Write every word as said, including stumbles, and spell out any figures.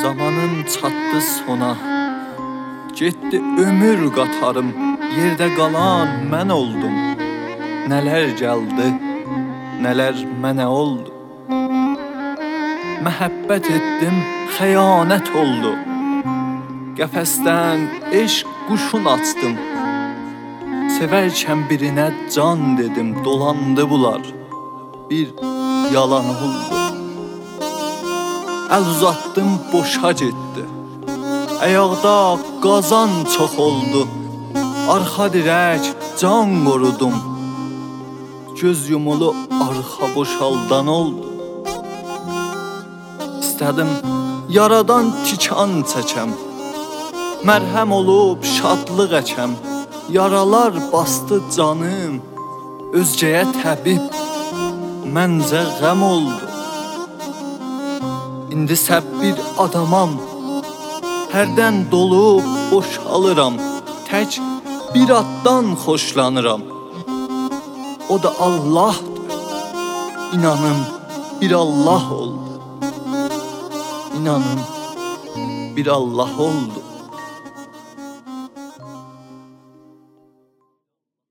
Zamanım çatdı sona, getdi ömür qatarım, yerdə qalan mən oldum. Nələr gəldi, nələr mənə oldu. Məhəbbət etdim, xəyanət oldu. Qəfəsdən eşq quşun açdım. Sevərkən birinə can dedim, dolandı bunlar, bir yalan oldu. Əl uzatdım, boşa getdi. Əyaqda qazan çox oldu. Arxa dirək can qorudum. Göz yumulu arxa boşaldan oldu. İstədim yaradan tikan çəkəm, mərhəm olub şadlıq əkəm. Yaralar bastı canım, özgəyə təbib, məncə ғəm oldu. İndi səbbir adamam, hərdən dolub boşalıram. Tək bir addan xoşlanıram, o da Allahdır. İnanım bir Allah oldu. İnanım bir Allah oldu.